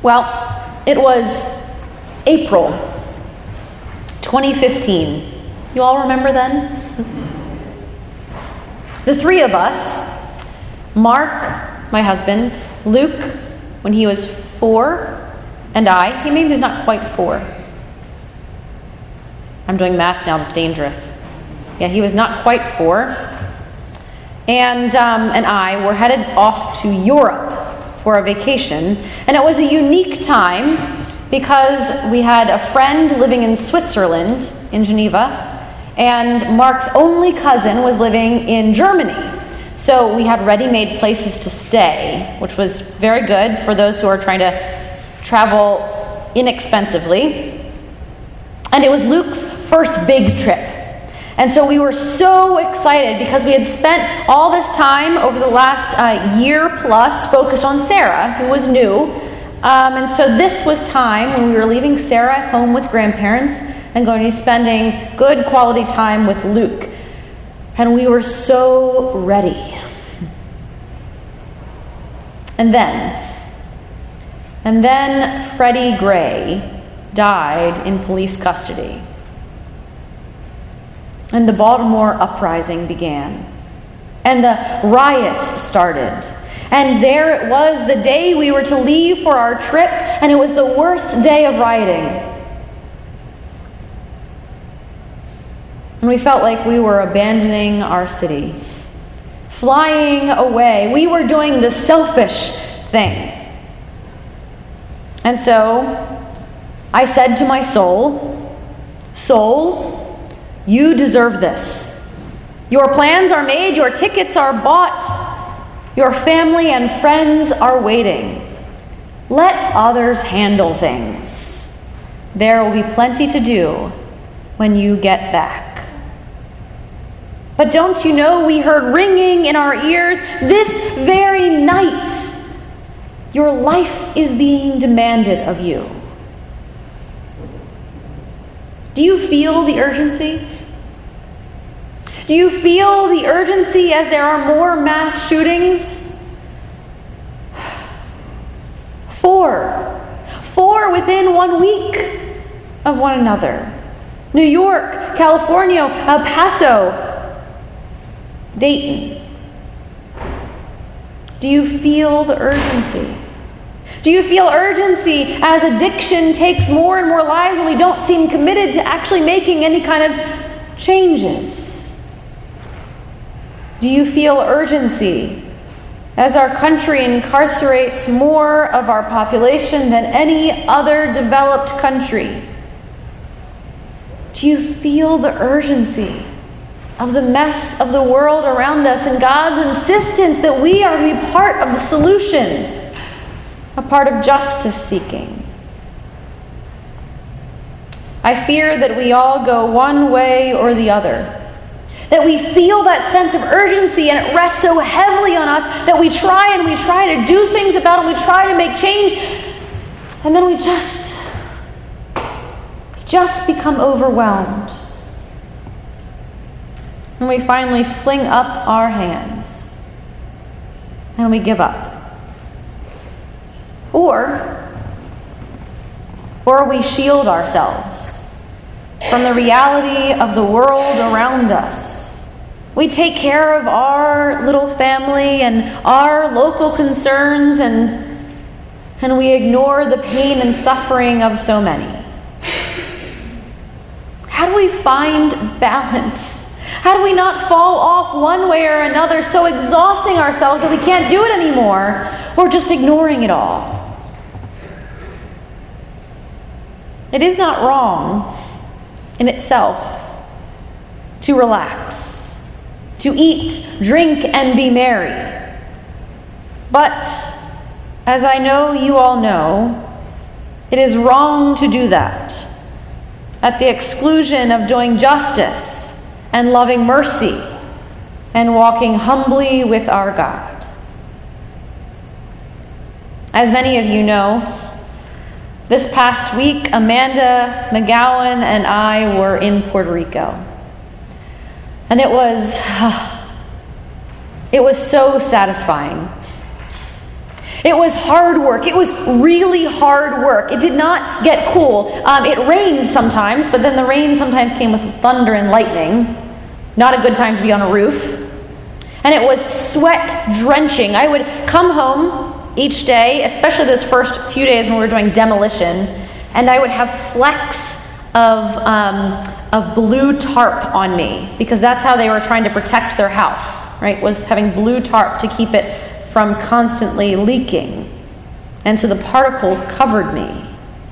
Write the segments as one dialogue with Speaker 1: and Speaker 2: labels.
Speaker 1: Well, it was April 2015. You all remember then? The three of us, Mark, my husband, Luke, when he was 4, and I, he maybe was not quite 4. I'm doing math now, that's dangerous. Yeah, he was not quite 4. And I were headed off to Europe for a vacation. And it was a unique time because we had a friend living in Switzerland, in Geneva, and Mark's only cousin was living in Germany. So we had ready-made places to stay, which was very good for those who are trying to travel inexpensively. And it was Luke's first big trip. And so we were so excited because we had spent all this time over the last year plus focused on Sarah, who was new. And so this was time when we were leaving Sarah at home with grandparents and going to be spending good quality time with Luke. And we were so ready. And then Freddie Gray died in police custody. And the Baltimore uprising began. And the riots started. And there it was, the day we were to leave for our trip, and it was the worst day of rioting. And we felt like we were abandoning our city, flying away. We were doing the selfish thing. And so I said to my soul, "Soul, you deserve this. Your plans are made, your tickets are bought, your family and friends are waiting. Let others handle things. There will be plenty to do when you get back." But don't you know, we heard ringing in our ears this very night, your life is being demanded of you. Do you feel the urgency? Do you feel the urgency as there are more mass shootings? 4 within 1 week of one another. New York, California, El Paso, Dayton. Do you feel the urgency? Do you feel urgency as addiction takes more and more lives and we don't seem committed to actually making any kind of changes? Do you feel urgency as our country incarcerates more of our population than any other developed country? Do you feel the urgency of the mess of the world around us and God's insistence that we are to be part of the solution, a part of justice seeking? I fear that we all go one way or the other. That we feel that sense of urgency and it rests so heavily on us that we try to do things about it, and we try to make change, and then we just become overwhelmed. And we finally fling up our hands and we give up. Or we shield ourselves from the reality of the world around us. We take care of our little family and our local concerns, and we ignore the pain and suffering of so many. How do we find balance? How do we not fall off one way or another, so exhausting ourselves that we can't do it anymore, or just ignoring it all? It is not wrong in itself to relax, to eat, drink, and be merry. But, as I know you all know, it is wrong to do that at the exclusion of doing justice and loving mercy and walking humbly with our God. As many of you know, this past week, Amanda McGowan and I were in Puerto Rico. And it was so satisfying. It was hard work. It was really hard work. It did not get cool. It rained sometimes, but then the rain sometimes came with thunder and lightning. Not a good time to be on a roof. And it was sweat drenching. I would come home each day, especially those first few days when we were doing demolition, and I would have flecks of blue tarp on me, because that's how they were trying to protect their house, right? Was having blue tarp to keep it from constantly leaking. And so the particles covered me.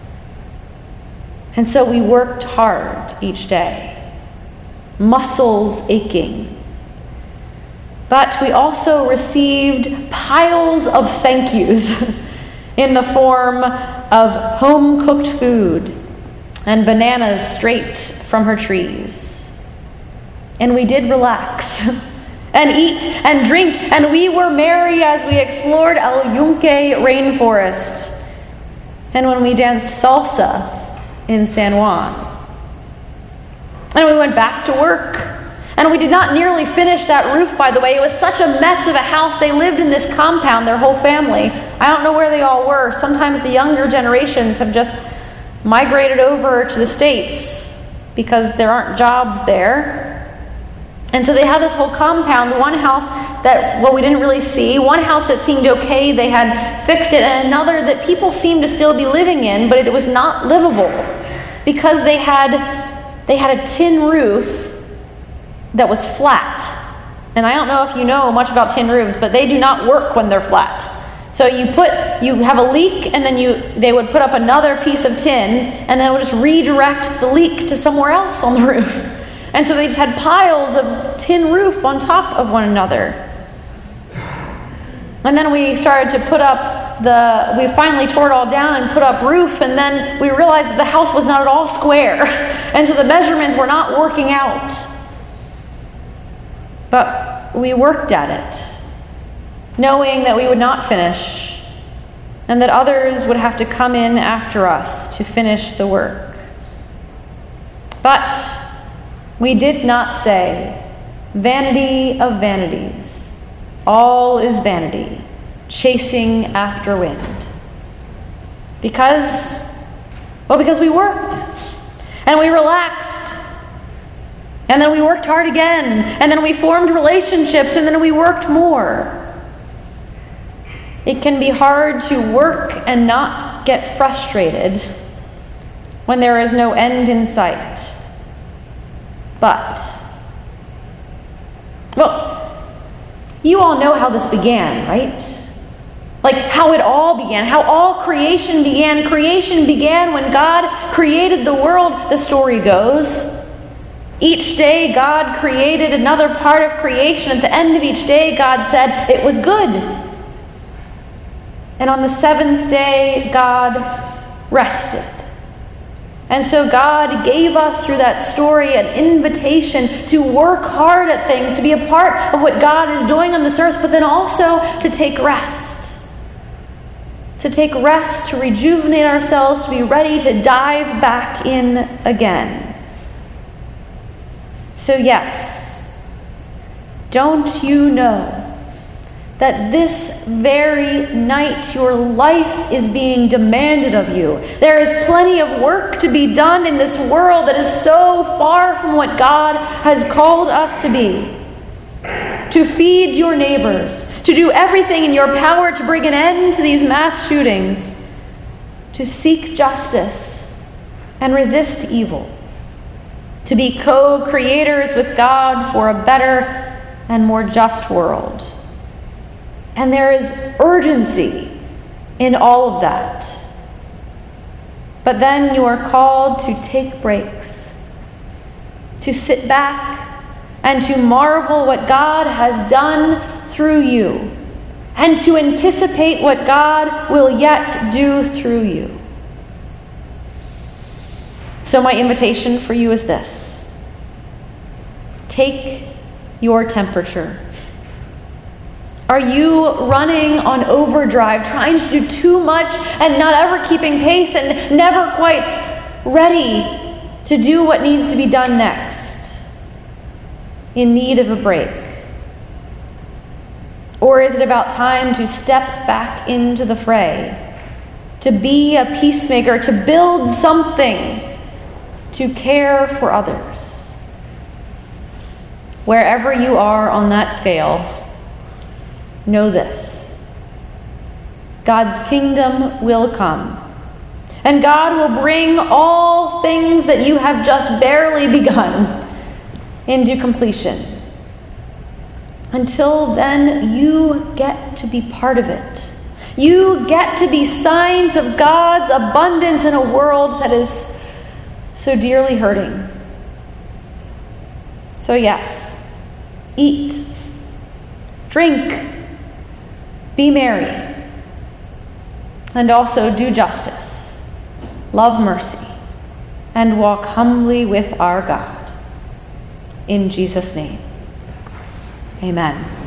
Speaker 1: And so we worked hard each day, muscles aching. But we also received piles of thank yous in the form of home-cooked food and bananas straight from her trees. And we did relax and eat and drink, and we were merry as we explored El Yunque rainforest and when we danced salsa in San Juan. And we went back to work. And we did not nearly finish that roof, by the way. It was such a mess of a house. They lived in this compound, their whole family. I don't know where they all were. Sometimes the younger generations have just migrated over to the States because there aren't jobs there. And so they had this whole compound, one house that, well, we didn't really see, one house that seemed okay, they had fixed it, and another that people seemed to still be living in, but it was not livable because they had a tin roof that was flat. And I don't know if you know much about tin roofs, but they do not work when they're flat. So you have a leak, and then they would put up another piece of tin, and then it would just redirect the leak to somewhere else on the roof. And so they just had piles of tin roof on top of one another. And then we started to we finally tore it all down and put up roof, and then we realized that the house was not at all square. And so the measurements were not working out. But we worked at it, knowing that we would not finish, and that others would have to come in after us to finish the work. But we did not say, vanity of vanities, all is vanity, chasing after wind. Because we worked, and we relaxed, and then we worked hard again, and then we formed relationships, and then we worked more. It can be hard to work and not get frustrated when there is no end in sight. But, well, you all know how this began, right? Like how it all began, how all creation began. Creation began when God created the world, the story goes. Each day God created another part of creation. At the end of each day God said it was good. And on the seventh day God rested. And so God gave us through that story an invitation to work hard at things, to be a part of what God is doing on this earth, but then also to take rest. To take rest, to rejuvenate ourselves, to be ready to dive back in again. So yes, don't you know that this very night your life is being demanded of you? There is plenty of work to be done in this world that is so far from what God has called us to be. To feed your neighbors, to do everything in your power to bring an end to these mass shootings, to seek justice and resist evil, to be co-creators with God for a better and more just world. And there is urgency in all of that. But then you are called to take breaks, to sit back and to marvel what God has done through you, and to anticipate what God will yet do through you. So my invitation for you is this: take your temperature. Are you running on overdrive, trying to do too much and not ever keeping pace and never quite ready to do what needs to be done next? In need of a break? Or is it about time to step back into the fray, to be a peacemaker, to build something, to care for others? Wherever you are on that scale, know this: God's kingdom will come, and God will bring all things that you have just barely begun into completion. Until then, you get to be part of it. You get to be signs of God's abundance in a world that is so dearly hurting. So yes, eat, drink, be merry, and also do justice, love mercy, and walk humbly with our God. In Jesus' name, amen.